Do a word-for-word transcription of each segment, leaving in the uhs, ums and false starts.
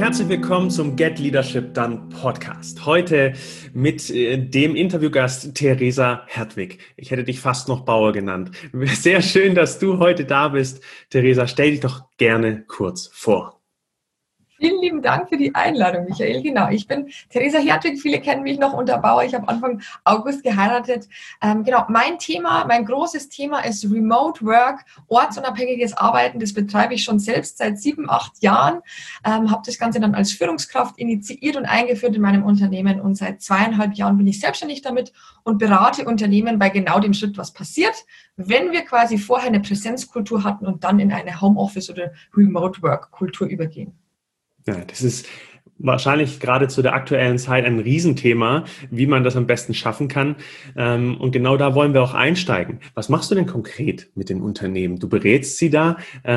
herzlich willkommen zum Get Leadership Done Podcast. Heute mit äh, dem Interviewgast Theresa Hertwig. Ich hätte dich fast noch Bauer genannt. Sehr schön, dass du heute da bist. Theresa, stell dich doch gerne kurz vor. Vielen lieben Dank für die Einladung, Michael. Genau, ich bin Theresa Hertwig. Viele kennen mich noch unter Bauer. Ich habe Anfang August geheiratet. Ähm, genau, mein Thema, mein großes Thema ist Remote Work, ortsunabhängiges Arbeiten. Das betreibe ich schon selbst seit sieben, acht Jahren. Ähm, habe das Ganze dann als Führungskraft initiiert und eingeführt in meinem Unternehmen. Und seit zweieinhalb Jahren bin ich selbstständig damit und berate Unternehmen bei genau dem Schritt, was passiert, wenn wir quasi vorher eine Präsenzkultur hatten und dann in eine Homeoffice- oder Remote Work-Kultur übergehen. Ja, das ist wahrscheinlich gerade zu der aktuellen Zeit ein Riesenthema, wie man das am besten schaffen kann. Und genau da wollen wir auch einsteigen. Was machst du denn konkret mit den Unternehmen? Du berätst sie da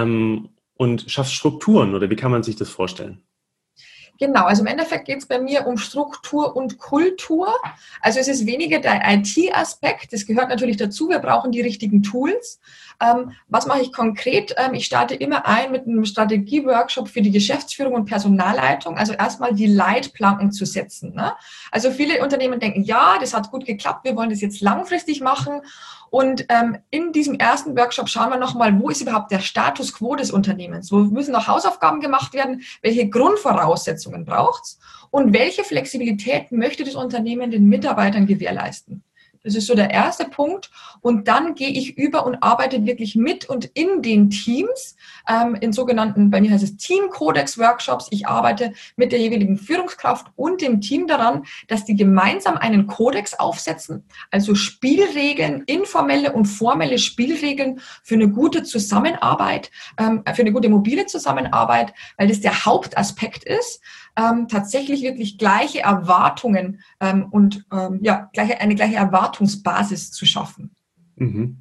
und schaffst Strukturen, oder wie kann man sich das vorstellen? Genau, also im Endeffekt geht es bei mir um Struktur und Kultur. Also es ist weniger der I T-Aspekt, das gehört natürlich dazu, wir brauchen die richtigen Tools. Ähm, was mache ich konkret? Ähm, ich starte immer ein mit einem Strategie-Workshop für die Geschäftsführung und Personalleitung, also erstmal die Leitplanken zu setzen. Ne? Also viele Unternehmen denken, ja, das hat gut geklappt, wir wollen das jetzt langfristig machen. Und ähm, in diesem ersten Workshop schauen wir nochmal, wo ist überhaupt der Status quo des Unternehmens? Wo müssen noch Hausaufgaben gemacht werden? Welche Grundvoraussetzungen braucht es? Und welche Flexibilität möchte das Unternehmen den Mitarbeitern gewährleisten? Das ist so der erste Punkt. Und dann gehe ich über und arbeite wirklich mit und in den Teams, ähm, in sogenannten, bei mir heißt es Team-Kodex-Workshops. Ich arbeite mit der jeweiligen Führungskraft und dem Team daran, dass die gemeinsam einen Kodex aufsetzen, also Spielregeln, informelle und formelle Spielregeln für eine gute Zusammenarbeit, ähm, für eine gute mobile Zusammenarbeit, weil das der Hauptaspekt ist. Ähm, tatsächlich wirklich gleiche Erwartungen ähm, und ähm, ja gleiche, eine gleiche Erwartungsbasis zu schaffen. Mhm.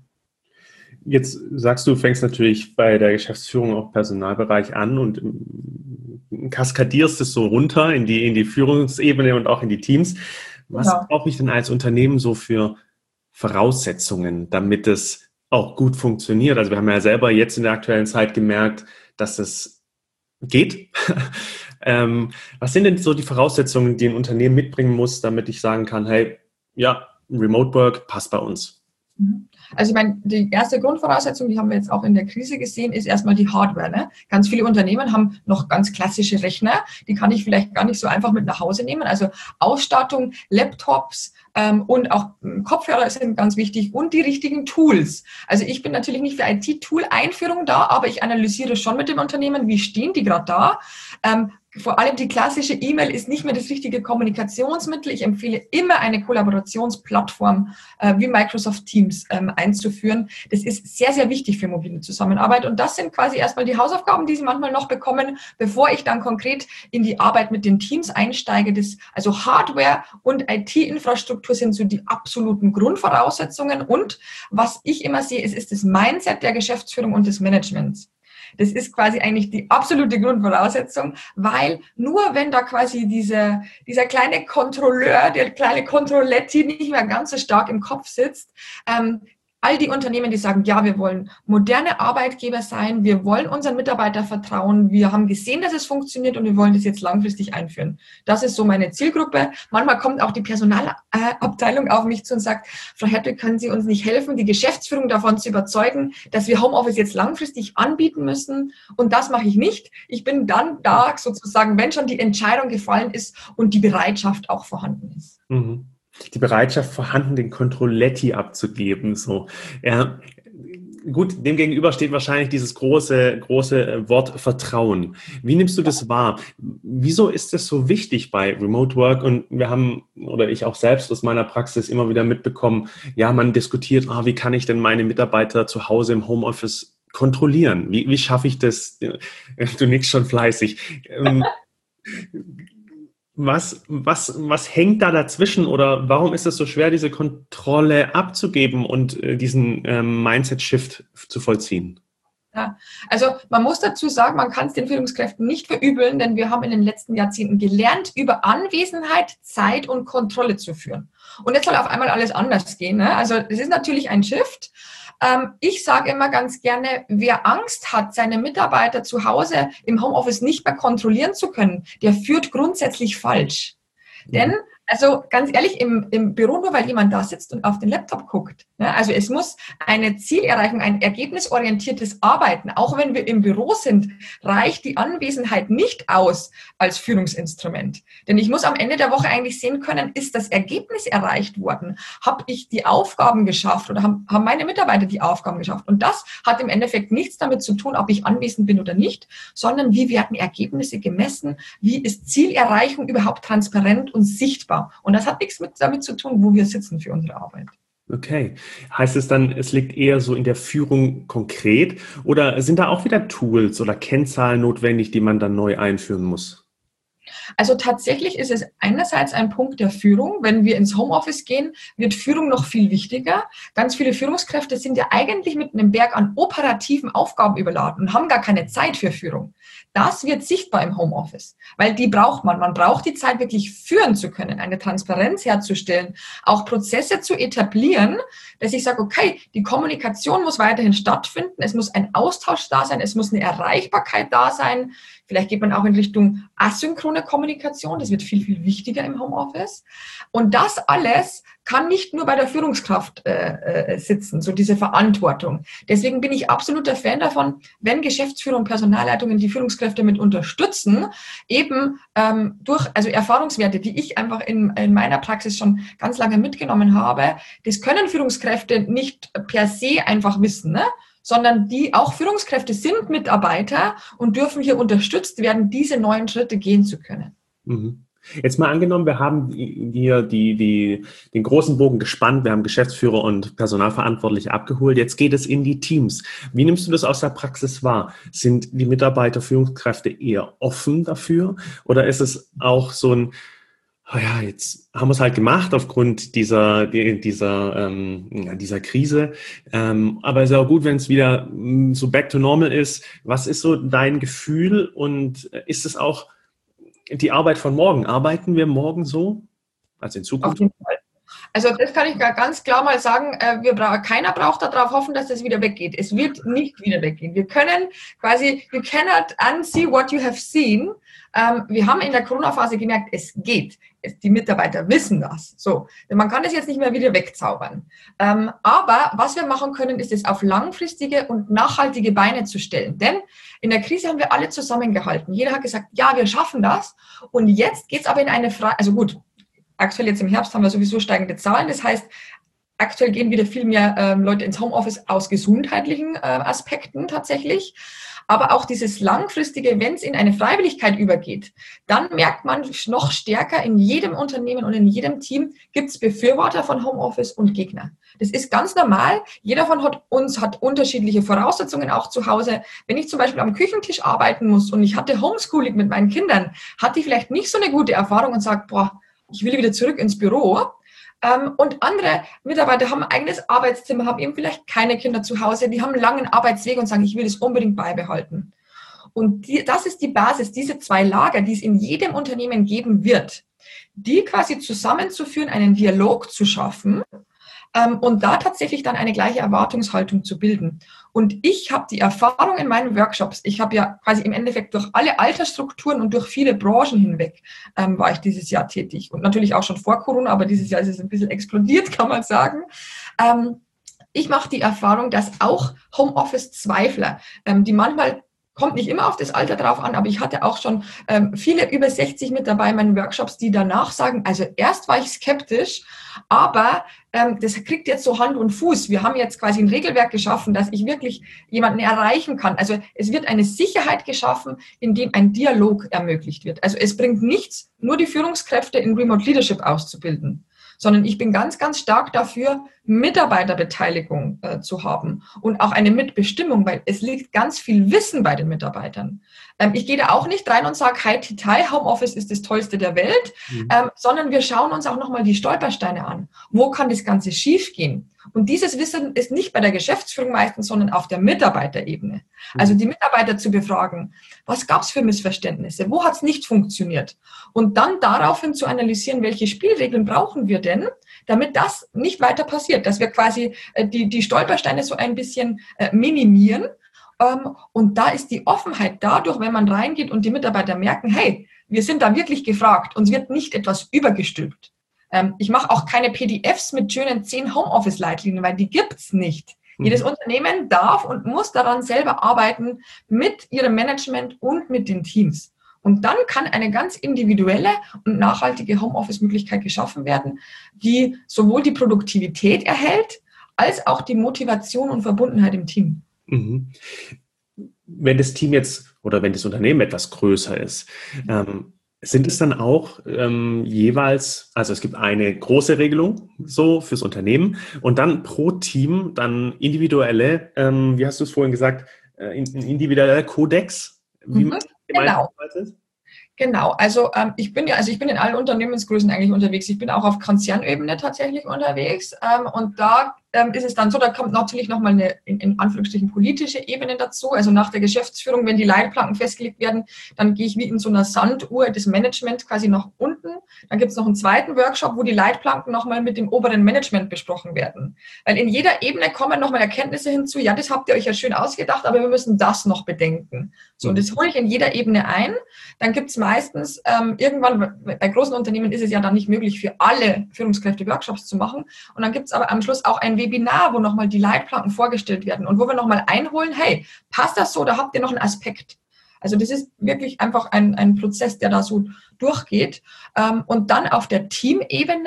Jetzt sagst du, fängst natürlich bei der Geschäftsführung auch Personalbereich an und kaskadierst es so runter in die, in die Führungsebene und auch in die Teams. Was Genau. brauche ich denn als Unternehmen so für Voraussetzungen, damit es auch gut funktioniert? Also wir haben ja selber jetzt in der aktuellen Zeit gemerkt, dass es geht. ähm, was sind denn so die Voraussetzungen, die ein Unternehmen mitbringen muss, damit ich sagen kann, hey, ja, Remote Work passt bei uns? Also ich meine, die erste Grundvoraussetzung, die haben wir jetzt auch in der Krise gesehen, ist erstmal die Hardware. Ne? Ganz viele Unternehmen haben noch ganz klassische Rechner, die kann ich vielleicht gar nicht so einfach mit nach Hause nehmen. Also Ausstattung, Laptops ähm, und auch Kopfhörer sind ganz wichtig und die richtigen Tools. Also ich bin natürlich nicht für I T-Tool-Einführung da, aber ich analysiere schon mit dem Unternehmen, wie stehen die gerade da. Ähm, Vor allem die klassische E-Mail ist nicht mehr das richtige Kommunikationsmittel. Ich empfehle immer eine Kollaborationsplattform äh, wie Microsoft Teams ähm, einzuführen. Das ist sehr, sehr wichtig für mobile Zusammenarbeit. Und das sind quasi erstmal die Hausaufgaben, die Sie manchmal noch bekommen, bevor ich dann konkret in die Arbeit mit den Teams einsteige. Das, also Hardware und I T-Infrastruktur sind so die absoluten Grundvoraussetzungen. Und was ich immer sehe, ist, ist das Mindset der Geschäftsführung und des Managements. Das ist quasi eigentlich die absolute Grundvoraussetzung, weil nur wenn da quasi diese, dieser kleine Kontrolleur, der kleine Kontrolletti nicht mehr ganz so stark im Kopf sitzt, ähm, all die Unternehmen, die sagen, ja, wir wollen moderne Arbeitgeber sein, wir wollen unseren Mitarbeitern vertrauen, wir haben gesehen, dass es funktioniert und wir wollen das jetzt langfristig einführen. Das ist so meine Zielgruppe. Manchmal kommt auch die Personalabteilung auf mich zu und sagt, Frau Hertwig, können Sie uns nicht helfen, die Geschäftsführung davon zu überzeugen, dass wir Homeoffice jetzt langfristig anbieten müssen? Und das mache ich nicht. Ich bin dann da sozusagen, wenn schon die Entscheidung gefallen ist und die Bereitschaft auch vorhanden ist. Mhm. Die Bereitschaft vorhanden, den Controlletti abzugeben. So. Ja, gut, dem gegenüber steht wahrscheinlich dieses große, große Wort Vertrauen. Wie nimmst du das wahr? Wieso ist das so wichtig bei Remote Work? Und wir haben, oder ich auch selbst aus meiner Praxis immer wieder mitbekommen, ja, man diskutiert, ah, wie kann ich denn meine Mitarbeiter zu Hause im Homeoffice kontrollieren? Wie, wie schaffe ich das? Du nickst schon fleißig. Was, was, was hängt da dazwischen oder warum ist es so schwer, diese Kontrolle abzugeben und äh, diesen ähm, Mindset-Shift zu vollziehen? Ja, also man muss dazu sagen, man kann es den Führungskräften nicht verübeln, denn wir haben in den letzten Jahrzehnten gelernt, über Anwesenheit, Zeit und Kontrolle zu führen. Und jetzt soll auf einmal alles anders gehen. Ne? Also es ist natürlich ein Shift. Ähm, ich sage immer ganz gerne, wer Angst hat, seine Mitarbeiter zu Hause im Homeoffice nicht mehr kontrollieren zu können, der führt grundsätzlich falsch. Mhm. Denn also ganz ehrlich, im, im Büro, nur weil jemand da sitzt und auf den Laptop guckt. Ne? Also es muss eine Zielerreichung, ein ergebnisorientiertes Arbeiten. Auch wenn wir im Büro sind, reicht die Anwesenheit nicht aus als Führungsinstrument. Denn ich muss am Ende der Woche eigentlich sehen können, ist das Ergebnis erreicht worden? Habe ich die Aufgaben geschafft oder haben, haben meine Mitarbeiter die Aufgaben geschafft? Und das hat im Endeffekt nichts damit zu tun, ob ich anwesend bin oder nicht, sondern wie werden Ergebnisse gemessen? Wie ist Zielerreichung überhaupt transparent und sichtbar? Und das hat nichts mit, damit zu tun, wo wir sitzen für unsere Arbeit. Okay. Heißt es dann, es liegt eher so in der Führung konkret oder sind da auch wieder Tools oder Kennzahlen notwendig, die man dann neu einführen muss? Also tatsächlich ist es einerseits ein Punkt der Führung. Wenn wir ins Homeoffice gehen, wird Führung noch viel wichtiger. Ganz viele Führungskräfte sind ja eigentlich mit einem Berg an operativen Aufgaben überladen und haben gar keine Zeit für Führung. Das wird sichtbar im Homeoffice, weil die braucht man. Man braucht die Zeit, wirklich führen zu können, eine Transparenz herzustellen, auch Prozesse zu etablieren, dass ich sage, okay, die Kommunikation muss weiterhin stattfinden, es muss ein Austausch da sein, es muss eine Erreichbarkeit da sein. Vielleicht geht man auch in Richtung asynchrone Kommunikation. Das wird viel, viel wichtiger im Homeoffice. Und das alles kann nicht nur bei der Führungskraft äh, äh, sitzen, so diese Verantwortung. Deswegen bin ich absoluter Fan davon, wenn Geschäftsführer und Personalleitungen die Führungskräfte mit unterstützen, eben ähm, durch also Erfahrungswerte, die ich einfach in, in meiner Praxis schon ganz lange mitgenommen habe. Das können Führungskräfte nicht per se einfach wissen, ne? Sondern die auch Führungskräfte sind Mitarbeiter und dürfen hier unterstützt werden, diese neuen Schritte gehen zu können. Mhm. Jetzt mal angenommen, wir haben hier die, die, den großen Bogen gespannt, wir haben Geschäftsführer und Personalverantwortliche abgeholt, jetzt geht es in die Teams. Wie nimmst du das aus der Praxis wahr? Sind die Mitarbeiter, Führungskräfte eher offen dafür oder ist es auch so ein Oh ja, jetzt haben wir es halt gemacht aufgrund dieser dieser ähm, dieser Krise. Ähm, aber es ist auch gut, wenn es wieder so back to normal ist. Was ist so dein Gefühl und ist es auch die Arbeit von morgen? Arbeiten wir morgen so? Also in Zukunft? Auf jeden Fall. Also das kann ich ganz klar mal sagen, wir bra- keiner braucht darauf hoffen, dass das wieder weggeht. Es wird nicht wieder weggehen. Wir können quasi, you cannot unsee what you have seen. Ähm, wir haben in der Corona-Phase gemerkt, es geht. Es, die Mitarbeiter wissen das. So, man kann das jetzt nicht mehr wieder wegzaubern. Ähm, aber was wir machen können, ist es auf langfristige und nachhaltige Beine zu stellen. Denn in der Krise haben wir alle zusammengehalten. Jeder hat gesagt, ja, wir schaffen das. Und jetzt geht es aber in eine Frage, also gut, aktuell jetzt im Herbst haben wir sowieso steigende Zahlen. Das heißt, aktuell gehen wieder viel mehr ähm, Leute ins Homeoffice aus gesundheitlichen äh, Aspekten tatsächlich. Aber auch dieses langfristige, wenn es in eine Freiwilligkeit übergeht, dann merkt man noch stärker, in jedem Unternehmen und in jedem Team gibt es Befürworter von Homeoffice und Gegner. Das ist ganz normal. Jeder von uns hat unterschiedliche Voraussetzungen auch zu Hause. Wenn ich zum Beispiel am Küchentisch arbeiten muss und ich hatte Homeschooling mit meinen Kindern, hatte ich vielleicht nicht so eine gute Erfahrung und sage, boah, ich will wieder zurück ins Büro. Und andere Mitarbeiter haben ein eigenes Arbeitszimmer, haben eben vielleicht keine Kinder zu Hause, die haben einen langen Arbeitsweg und sagen, ich will das unbedingt beibehalten. Und die, das ist die Basis, diese zwei Lager, die es in jedem Unternehmen geben wird, die quasi zusammenzuführen, einen Dialog zu schaffen ähm, und da tatsächlich dann eine gleiche Erwartungshaltung zu bilden. Und ich habe die Erfahrung in meinen Workshops, ich habe ja quasi im Endeffekt durch alle Altersstrukturen und durch viele Branchen hinweg ähm, war ich dieses Jahr tätig. Und natürlich auch schon vor Corona, aber dieses Jahr ist es ein bisschen explodiert, kann man sagen. Ähm, ich mache die Erfahrung, dass auch Homeoffice-Zweifler, ähm, die manchmal kommt nicht immer auf das Alter drauf an, aber ich hatte auch schon ähm, viele über sechzig mit dabei in meinen Workshops, die danach sagen, also erst war ich skeptisch, aber ähm, das kriegt jetzt so Hand und Fuß. Wir haben jetzt quasi ein Regelwerk geschaffen, dass ich wirklich jemanden erreichen kann. Also es wird eine Sicherheit geschaffen, in dem ein Dialog ermöglicht wird. Also es bringt nichts, nur die Führungskräfte in Remote Leadership auszubilden, sondern ich bin ganz, ganz stark dafür, Mitarbeiterbeteiligung äh, zu haben und auch eine Mitbestimmung, weil es liegt ganz viel Wissen bei den Mitarbeitern. Ähm, ich gehe da auch nicht rein und sage, hi, Titai, Homeoffice ist das Tollste der Welt, mhm. ähm, sondern wir schauen uns auch nochmal die Stolpersteine an. Wo kann das Ganze schiefgehen? Und dieses Wissen ist nicht bei der Geschäftsführung meistens, sondern auf der Mitarbeiterebene. Mhm. Also die Mitarbeiter zu befragen, was gab es für Missverständnisse? Wo hat es nicht funktioniert? Und dann daraufhin zu analysieren, welche Spielregeln brauchen wir denn, damit das nicht weiter passiert, dass wir quasi äh, die, die Stolpersteine so ein bisschen äh, minimieren. Ähm, und da ist die Offenheit dadurch, wenn man reingeht und die Mitarbeiter merken, hey, wir sind da wirklich gefragt, uns wird nicht etwas übergestülpt. Ähm, ich mache auch keine P D Fs mit schönen zehn Homeoffice-Leitlinien, weil die gibt's nicht. Mhm. Jedes Unternehmen darf und muss daran selber arbeiten mit ihrem Management und mit den Teams. Und dann kann eine ganz individuelle und nachhaltige Homeoffice-Möglichkeit geschaffen werden, die sowohl die Produktivität erhält, als auch die Motivation und Verbundenheit im Team. Mhm. Wenn das Team jetzt oder wenn das Unternehmen etwas größer ist, ähm, sind es dann auch ähm, jeweils, also es gibt eine große Regelung so fürs Unternehmen und dann pro Team dann individuelle, ähm, wie hast du es vorhin gesagt, äh, individueller Kodex, wie mhm, man genau. arbeitet? Genau, also ähm, ich bin ja, also ich bin in allen Unternehmensgrößen eigentlich unterwegs. Ich bin auch auf Konzernebene tatsächlich unterwegs ähm, und da ähm, ist es dann so, da kommt natürlich nochmal eine, in, in Anführungsstrichen, politische Ebene dazu. Also nach der Geschäftsführung, wenn die Leitplanken festgelegt werden, dann gehe ich wie in so einer Sanduhr des Managements quasi nach unten. Dann gibt es noch einen zweiten Workshop, wo die Leitplanken nochmal mit dem oberen Management besprochen werden. Weil in jeder Ebene kommen nochmal Erkenntnisse hinzu, ja, das habt ihr euch ja schön ausgedacht, aber wir müssen das noch bedenken. So, und das hole ich in jeder Ebene ein. Dann gibt es meistens ähm, irgendwann, bei großen Unternehmen ist es ja dann nicht möglich, für alle Führungskräfte Workshops zu machen. Und dann gibt es aber am Schluss auch ein Webinar, wo nochmal die Leitplanken vorgestellt werden und wo wir nochmal einholen, hey, passt das so oder habt ihr noch einen Aspekt? Also das ist wirklich einfach ein, ein Prozess, der da so durchgeht. Ähm, und dann auf der Teamebene,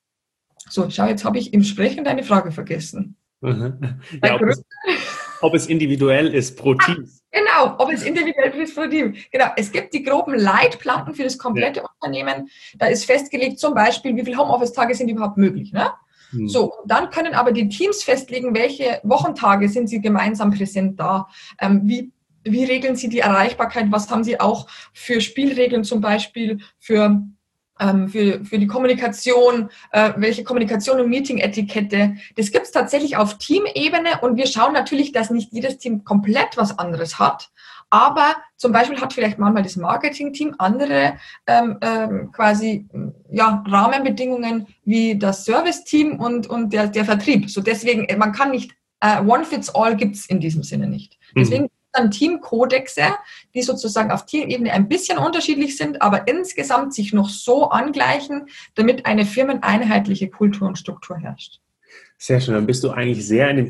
so, schau, jetzt habe ich im Sprechen deine Frage vergessen. Ja, ob, es, ob es individuell ist pro Team. Ah, genau, ob es individuell ist pro Team. Genau, es gibt die groben Leitplanken für das komplette ja. Unternehmen. Da ist festgelegt zum Beispiel, wie viele Homeoffice-Tage sind überhaupt möglich. Ne? Hm. So, dann können aber die Teams festlegen, welche Wochentage sind sie gemeinsam präsent da. Ähm, wie, wie regeln sie die Erreichbarkeit? Was haben sie auch für Spielregeln zum Beispiel für Für, für die Kommunikation, äh, welche Kommunikation und Meeting-Etikette. Das gibt es tatsächlich auf Teamebene und wir schauen natürlich, dass nicht jedes Team komplett was anderes hat, aber zum Beispiel hat vielleicht manchmal das Marketing-Team andere ähm, ähm, quasi ja, Rahmenbedingungen wie das Service-Team und, und der, der Vertrieb. So deswegen, man kann nicht, äh, One-Fits-All gibt es in diesem Sinne nicht. Deswegen mhm. dann Teamkodexe, die sozusagen auf Teamebene ein bisschen unterschiedlich sind, aber insgesamt sich noch so angleichen, damit eine firmeneinheitliche Kultur und Struktur herrscht. Sehr schön, dann bist du eigentlich sehr in dem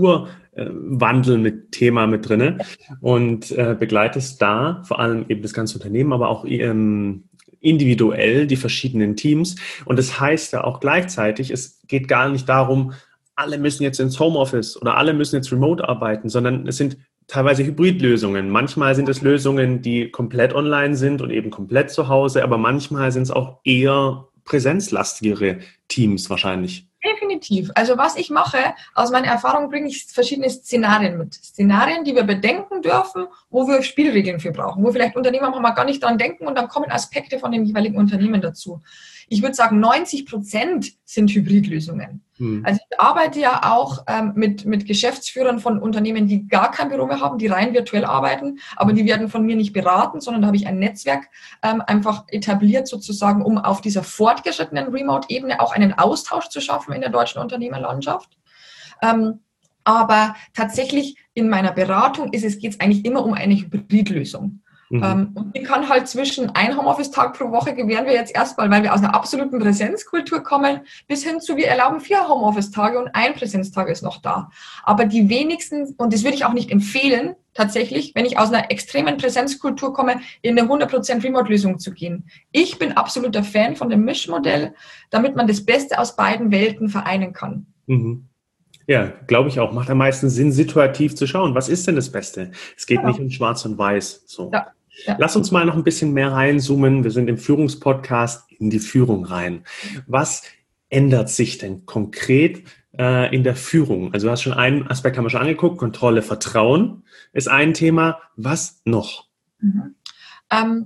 Kulturwandel mit Thema mit drin und äh, begleitest da vor allem eben das ganze Unternehmen, aber auch ähm, individuell die verschiedenen Teams. Und das heißt ja auch gleichzeitig, es geht gar nicht darum, alle müssen jetzt ins Homeoffice oder alle müssen jetzt remote arbeiten, sondern es sind teilweise Hybridlösungen. Manchmal sind es Lösungen, die komplett online sind und eben komplett zu Hause, aber manchmal sind es auch eher präsenzlastigere Teams wahrscheinlich. Definitiv. Also was ich mache, aus meiner Erfahrung bringe ich verschiedene Szenarien mit. Szenarien, die wir bedenken dürfen, wo wir Spielregeln für brauchen, wo vielleicht Unternehmer mal gar nicht dran denken und dann kommen Aspekte von dem jeweiligen Unternehmen dazu. Ich würde sagen, neunzig Prozent sind Hybridlösungen. Hm. Also ich arbeite ja auch ähm, mit, mit Geschäftsführern von Unternehmen, die gar kein Büro mehr haben, die rein virtuell arbeiten, aber die werden von mir nicht beraten, sondern da habe ich ein Netzwerk ähm, einfach etabliert sozusagen, um auf dieser fortgeschrittenen Remote-Ebene auch einen Austausch zu schaffen in der deutschen Unternehmerlandschaft. Ähm, aber tatsächlich in meiner Beratung ist es, geht es eigentlich immer um eine Hybridlösung. Mhm. Ähm, und die kann halt zwischen ein Homeoffice-Tag pro Woche gewähren wir jetzt erstmal, weil wir aus einer absoluten Präsenzkultur kommen, bis hin zu, wir erlauben vier Homeoffice-Tage und ein Präsenztag ist noch da. Aber die wenigsten, und das würde ich auch nicht empfehlen, tatsächlich, wenn ich aus einer extremen Präsenzkultur komme, in eine hundert Prozent Remote-Lösung zu gehen. Ich bin absoluter Fan von dem Mischmodell, damit man das Beste aus beiden Welten vereinen kann. Mhm. Ja, glaube ich auch. Macht am meisten Sinn, situativ zu schauen. Was ist denn das Beste? Es geht ja. nicht um Schwarz und Weiß. So. Ja. Ja. Lass uns mal noch ein bisschen mehr reinzoomen. Wir sind im Führungspodcast in die Führung rein. Was ändert sich denn konkret äh, in der Führung? Also du hast schon einen Aspekt, haben wir schon angeguckt. Kontrolle, Vertrauen ist ein Thema. Was noch? Mhm. Ähm,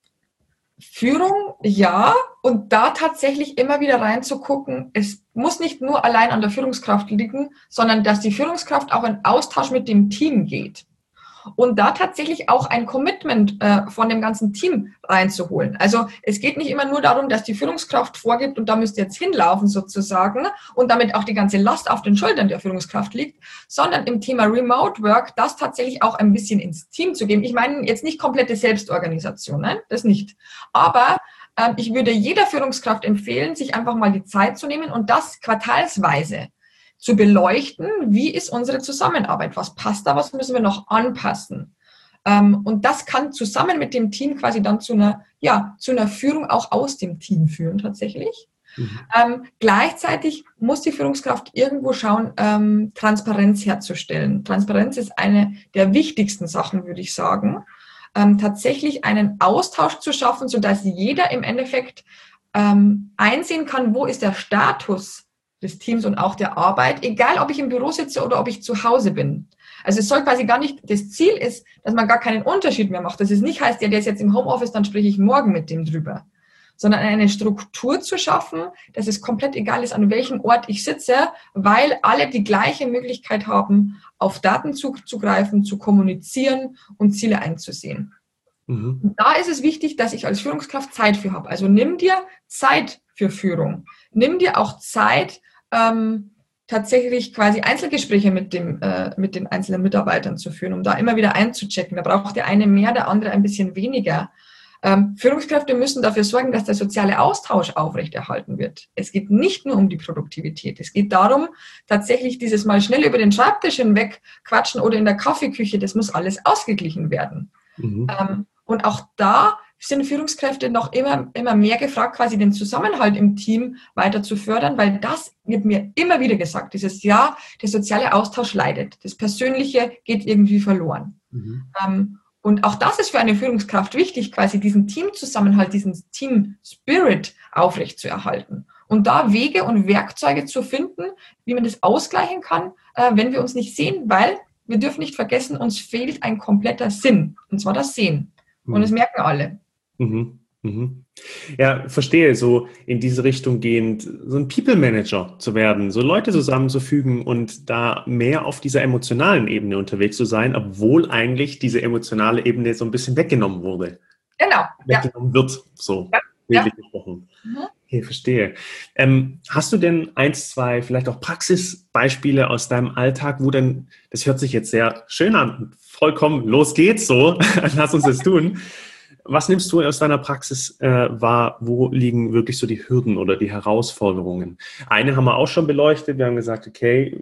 Führung, ja. Und da tatsächlich immer wieder reinzugucken, es muss nicht nur allein an der Führungskraft liegen, sondern dass die Führungskraft auch in Austausch mit dem Team geht. und da tatsächlich auch ein Commitment äh, von dem ganzen Team reinzuholen. Also es geht nicht immer nur darum, dass die Führungskraft vorgibt und da müsst ihr jetzt hinlaufen sozusagen und damit auch die ganze Last auf den Schultern der Führungskraft liegt, sondern im Thema Remote Work das tatsächlich auch ein bisschen ins Team zu geben. Ich meine jetzt nicht komplette Selbstorganisation, nein, das nicht. Aber ähm, ich würde jeder Führungskraft empfehlen, sich einfach mal die Zeit zu nehmen und das quartalsweise zu beleuchten, wie ist unsere Zusammenarbeit, was passt da, was müssen wir noch anpassen. Ähm, und das kann zusammen mit dem Team quasi dann zu einer, ja, zu einer Führung auch aus dem Team führen tatsächlich. Mhm. Ähm, gleichzeitig muss die Führungskraft irgendwo schauen, ähm, Transparenz herzustellen. Transparenz ist eine der wichtigsten Sachen, würde ich sagen. Ähm, tatsächlich einen Austausch zu schaffen, sodass jeder im Endeffekt ähm, einsehen kann, wo ist der Status des Teams und auch der Arbeit, egal ob ich im Büro sitze oder ob ich zu Hause bin. Also es soll quasi gar nicht, das Ziel ist, dass man gar keinen Unterschied mehr macht. Dass es nicht heißt, ja, der ist jetzt im Homeoffice, dann spreche ich morgen mit dem drüber. Sondern eine Struktur zu schaffen, dass es komplett egal ist, an welchem Ort ich sitze, weil alle die gleiche Möglichkeit haben, auf Daten zuzugreifen, zu kommunizieren und Ziele einzusehen. Mhm. Und da ist es wichtig, dass ich als Führungskraft Zeit für habe. Also nimm dir Zeit für Führung. Nimm dir auch Zeit, ähm, tatsächlich quasi Einzelgespräche mit dem, äh, mit den einzelnen Mitarbeitern zu führen, um da immer wieder einzuchecken. Da braucht der eine mehr, der andere ein bisschen weniger. Ähm, Führungskräfte müssen dafür sorgen, dass der soziale Austausch aufrechterhalten wird. Es geht nicht nur um die Produktivität. Es geht darum, tatsächlich dieses Mal schnell über den Schreibtisch hinweg quatschen oder in der Kaffeeküche. Das muss alles ausgeglichen werden. Mhm. Ähm, und auch da sind Führungskräfte noch immer, immer mehr gefragt, quasi den Zusammenhalt im Team weiter zu fördern, weil das wird mir immer wieder gesagt, dieses Jahr, der soziale Austausch leidet. Das Persönliche geht irgendwie verloren. Mhm. Ähm, und auch das ist für eine Führungskraft wichtig, quasi diesen Teamzusammenhalt, diesen Team-Spirit aufrechtzuerhalten. Und da Wege und Werkzeuge zu finden, wie man das ausgleichen kann, äh, wenn wir uns nicht sehen, weil wir dürfen nicht vergessen, uns fehlt ein kompletter Sinn, und zwar das Sehen. Mhm. Und das merken alle. Mhm. Mhm. Ja, verstehe, so in diese Richtung gehend, so ein People-Manager zu werden, so Leute zusammenzufügen und da mehr auf dieser emotionalen Ebene unterwegs zu sein, obwohl eigentlich diese emotionale Ebene so ein bisschen weggenommen wurde. Genau. Weggenommen ja. wird, so ja. bildlich ja. gesprochen. Mhm. Okay, verstehe. Ähm, hast du denn eins, zwei, vielleicht auch Praxisbeispiele aus deinem Alltag, wo denn, das hört sich jetzt sehr schön an, vollkommen, los geht's so, lass uns das tun. Was nimmst du aus deiner Praxis äh, wahr? Wo liegen wirklich so die Hürden oder die Herausforderungen? Eine haben wir auch schon beleuchtet. Wir haben gesagt, okay,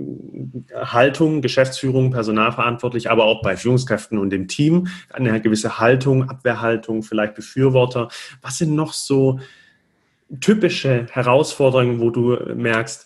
Haltung, Geschäftsführung, personalverantwortlich, aber auch bei Führungskräften und dem Team eine gewisse Haltung, Abwehrhaltung, vielleicht Befürworter. Was sind noch so typische Herausforderungen, wo du merkst,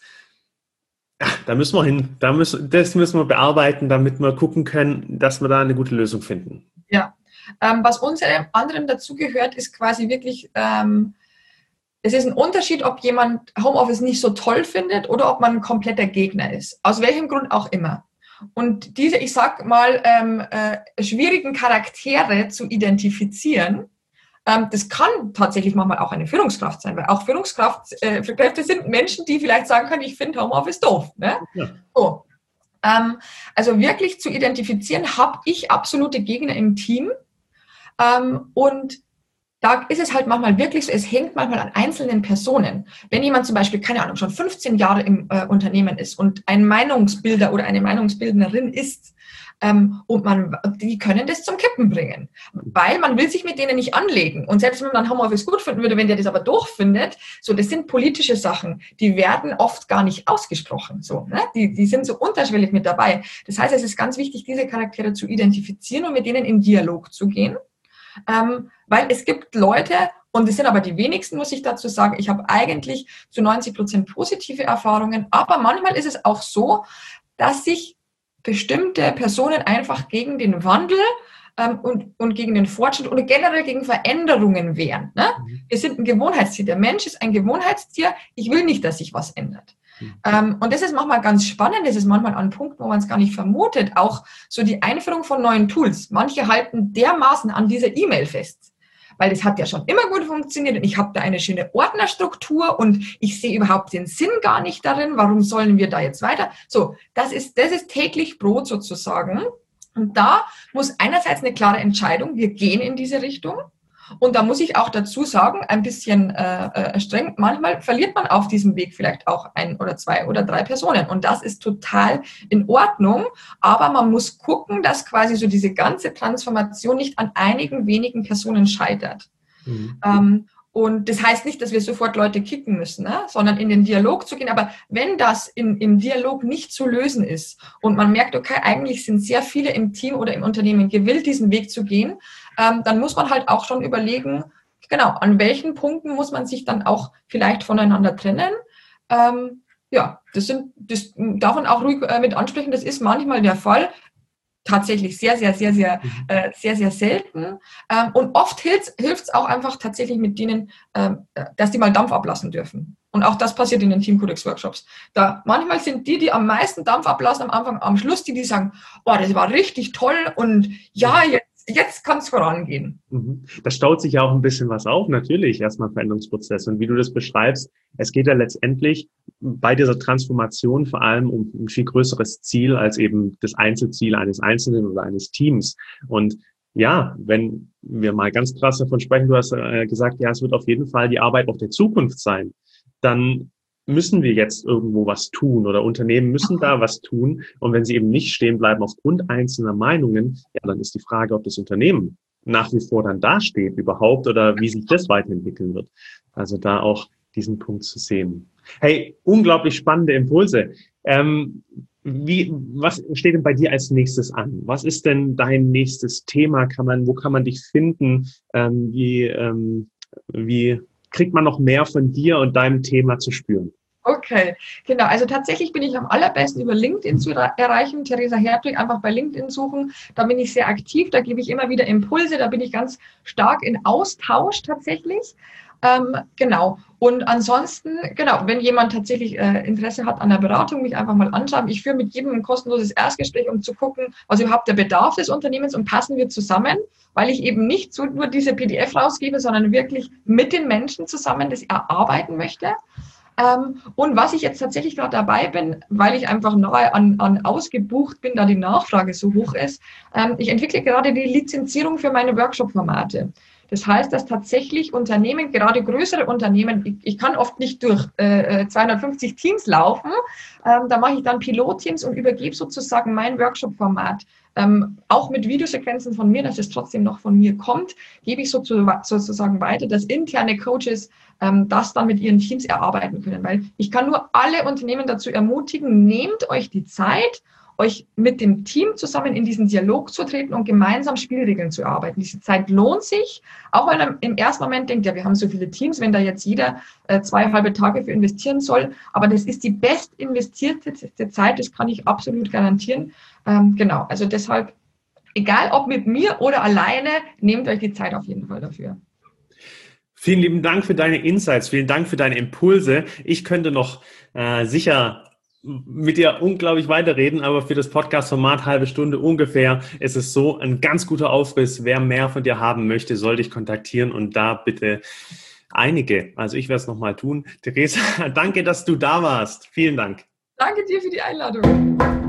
ach, da müssen wir hin, da müssen, das müssen wir bearbeiten, damit wir gucken können, dass wir da eine gute Lösung finden? Ja. Ähm, was unter anderem dazugehört, ist quasi wirklich, ähm, es ist ein Unterschied, ob jemand Homeoffice nicht so toll findet oder ob man ein kompletter Gegner ist. Aus welchem Grund auch immer. Und diese, ich sag mal, ähm, äh, schwierigen Charaktere zu identifizieren, ähm, das kann tatsächlich manchmal auch eine Führungskraft sein, weil auch Führungskräfte äh, sind Menschen, die vielleicht sagen können, ich finde Homeoffice doof. Ne? Ja. So. Ähm, also wirklich zu identifizieren, habe ich absolute Gegner im Team. Ähm, und da ist es halt manchmal wirklich so, es hängt manchmal an einzelnen Personen. Wenn jemand zum Beispiel, keine Ahnung, schon fünfzehn Jahre im äh, Unternehmen ist und ein Meinungsbilder oder eine Meinungsbildnerin ist, ähm, und man, die können das zum Kippen bringen, weil man will sich mit denen nicht anlegen. Und selbst wenn man dann Homeoffice gut finden würde, wenn der das aber durchfindet, so, das sind politische Sachen, die werden oft gar nicht ausgesprochen. So, ne? die, die sind so unterschwellig mit dabei. Das heißt, es ist ganz wichtig, diese Charaktere zu identifizieren und mit denen in Dialog zu gehen. Ähm, weil es gibt Leute, und es sind aber die wenigsten, muss ich dazu sagen, ich habe eigentlich zu neunzig Prozent positive Erfahrungen, aber manchmal ist es auch so, dass sich bestimmte Personen einfach gegen den Wandel ähm, und, und gegen den Fortschritt oder generell gegen Veränderungen wehren. Ne? Wir sind ein Gewohnheitstier. Der Mensch ist ein Gewohnheitstier. Ich will nicht, dass sich was ändert. Ähm, und das ist manchmal ganz spannend, das ist manchmal ein Punkt, wo man es gar nicht vermutet, auch so die Einführung von neuen Tools. Manche halten dermaßen an dieser E-Mail fest, weil das hat ja schon immer gut funktioniert und ich habe da eine schöne Ordnerstruktur und ich sehe überhaupt den Sinn gar nicht darin, warum sollen wir da jetzt weiter? So, das ist, das ist täglich Brot sozusagen. Und da muss einerseits eine klare Entscheidung, wir gehen in diese Richtung. Und da muss ich auch dazu sagen, ein bisschen äh, äh, streng, manchmal verliert man auf diesem Weg vielleicht auch ein oder zwei oder drei Personen. Und das ist total in Ordnung. Aber man muss gucken, dass quasi so diese ganze Transformation nicht an einigen wenigen Personen scheitert. Mhm. Ähm, und das heißt nicht, dass wir sofort Leute kicken müssen, ne? Sondern in den Dialog zu gehen. Aber wenn das in, im Dialog nicht zu lösen ist und man merkt, okay, eigentlich sind sehr viele im Team oder im Unternehmen gewillt, diesen Weg zu gehen, ähm, dann muss man halt auch schon überlegen, genau, an welchen Punkten muss man sich dann auch vielleicht voneinander trennen. Ähm, ja, das sind, das darf man auch ruhig äh, mit ansprechen. Das ist manchmal der Fall. Tatsächlich sehr, sehr, sehr, sehr, äh, sehr, sehr selten. Ähm, und oft hilft es auch einfach tatsächlich mit denen, ähm, dass die mal Dampf ablassen dürfen. Und auch das passiert in den Teamkodex-Workshops. Da manchmal sind die, die am meisten Dampf ablassen am Anfang, am Schluss, die, die sagen, oh, das war richtig toll und ja, jetzt Jetzt kann es vorangehen. Da staut sich ja auch ein bisschen was auf, natürlich, erstmal Veränderungsprozess. Und wie du das beschreibst, es geht ja letztendlich bei dieser Transformation vor allem um ein viel größeres Ziel als eben das Einzelziel eines Einzelnen oder eines Teams. Und ja, wenn wir mal ganz krass davon sprechen, du hast äh, gesagt, ja, es wird auf jeden Fall die Arbeit auch der Zukunft sein, dann müssen wir jetzt irgendwo was tun oder Unternehmen müssen da was tun. Und wenn sie eben nicht stehen bleiben aufgrund einzelner Meinungen, ja, dann ist die Frage, ob das Unternehmen nach wie vor dann dasteht überhaupt oder wie sich das weiterentwickeln wird. Also da auch diesen Punkt zu sehen. Hey, unglaublich spannende Impulse. Ähm, wie, was steht denn bei dir als nächstes an? Was ist denn dein nächstes Thema? Kann man, wo kann man dich finden? Ähm, wie, ähm, wie kriegt man noch mehr von dir und deinem Thema zu spüren? Okay, genau. Also tatsächlich bin ich am allerbesten über LinkedIn zu erreichen. Theresa Hertwig, einfach bei LinkedIn suchen. Da bin ich sehr aktiv, da gebe ich immer wieder Impulse, da bin ich ganz stark in Austausch tatsächlich. Ähm, genau. Und ansonsten, genau, wenn jemand tatsächlich äh, Interesse hat an der Beratung, mich einfach mal anschauen. Ich führe mit jedem ein kostenloses Erstgespräch, um zu gucken, was überhaupt der Bedarf des Unternehmens und passen wir zusammen, weil ich eben nicht so nur diese P D F rausgebe, sondern wirklich mit den Menschen zusammen das erarbeiten möchte. Ähm, und was ich jetzt tatsächlich gerade dabei bin, weil ich einfach nahe an, an ausgebucht bin, da die Nachfrage so hoch ist, ähm, ich entwickle gerade die Lizenzierung für meine Workshop-Formate. Das heißt, dass tatsächlich Unternehmen, gerade größere Unternehmen, ich, ich kann oft nicht durch äh, zweihundertfünfzig Teams laufen, ähm, da mache ich dann Pilotteams und übergebe sozusagen mein Workshop-Format. Ähm, auch mit Videosequenzen von mir, dass es trotzdem noch von mir kommt, gebe ich so zu, sozusagen weiter, dass interne Coaches ähm, das dann mit ihren Teams erarbeiten können. Weil ich kann nur alle Unternehmen dazu ermutigen, nehmt euch die Zeit, euch mit dem Team zusammen in diesen Dialog zu treten und gemeinsam Spielregeln zu erarbeiten. Diese Zeit lohnt sich, auch wenn man im ersten Moment denkt, ja, wir haben so viele Teams, wenn da jetzt jeder äh, zwei halbe Tage für investieren soll. Aber das ist die best investierte Zeit, das kann ich absolut garantieren. Ähm, genau, also deshalb, egal ob mit mir oder alleine, nehmt euch die Zeit auf jeden Fall dafür. Vielen lieben Dank für deine Insights, vielen Dank für deine Impulse. Ich könnte noch äh, sicher mit dir unglaublich weiterreden, aber für das Podcast-Format halbe Stunde ungefähr ist es so ein ganz guter Aufriss. Wer mehr von dir haben möchte, soll dich kontaktieren und da bitte einige. Also ich werde es nochmal tun. Theresa, danke, dass du da warst. Vielen Dank. Danke dir für die Einladung.